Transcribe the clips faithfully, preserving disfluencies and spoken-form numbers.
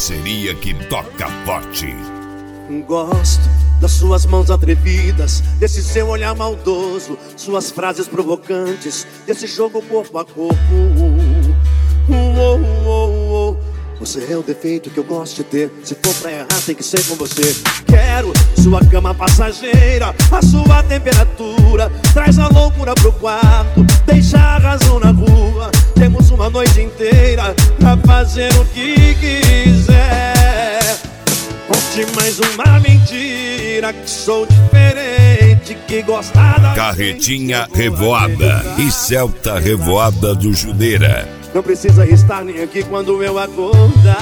parceria que toca forte. Gosto das suas mãos atrevidas, desse seu olhar maldoso, suas frases provocantes, desse jogo corpo a corpo. Uh, uh, uh, uh. Você é o defeito que eu gosto de ter. Se for pra errar tem que ser com você. Quero sua cama passageira, a sua temperatura. Traz a loucura pro quarto, deixa a razão na rua. Temos uma noite inteira pra fazer o que quiser. Conte mais uma mentira, que sou diferente, que gosta da Carretinha Revoada e Celta Revoada do Judeira. Não precisa estar nem aqui quando eu acordar.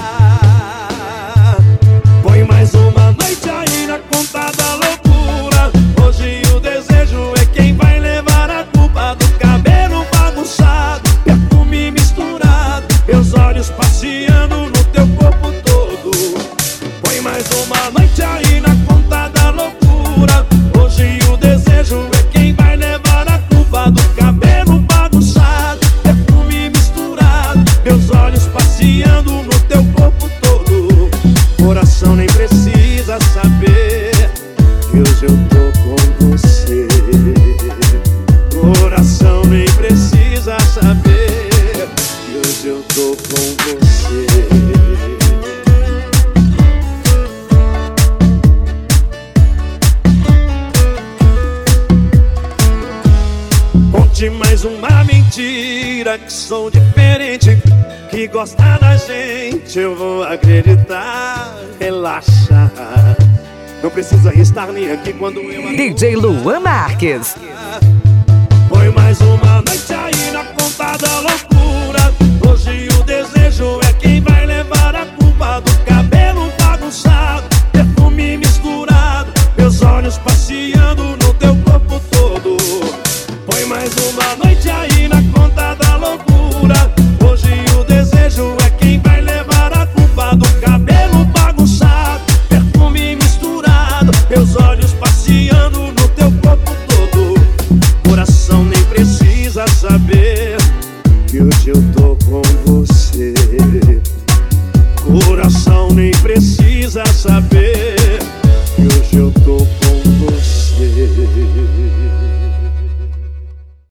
Põe mais uma noite aí na conta da loucura. Hoje o desejo é quem vai levar a culpa do cabelo bagunçado, perfume misturado, meus olhos passeando no teu corpo todo. Põe mais uma noite aí na conta da loucura. Hoje o desejo é quem vai levar a culpa do cabelo bagunçado, perfume misturado, meus olhos passeando no teu corpo todo. Coração nem precisa saber que hoje eu tô com você. Coração nem precisa saber que hoje eu tô com você. Conte mais uma mentira, que sou diferente, que gosta da gente, eu vou acreditar. Relaxa, não precisa estar nem aqui quando eu... D J Luan Marques. Põe mais uma noite aí na conta da loucura. Hoje o desejo é quem vai levar a culpa do cabelo bagunçado, perfume misturado, meus olhos passeando no teu corpo todo. Põe mais uma noite aí na conta da loucura. Hoje o desejo é quem vai levar a culpa do cabelo bagunçado, perfume misturado, meus olhos passeando no teu corpo todo. Coração nem precisa saber que hoje eu tô com você. Coração nem precisa saber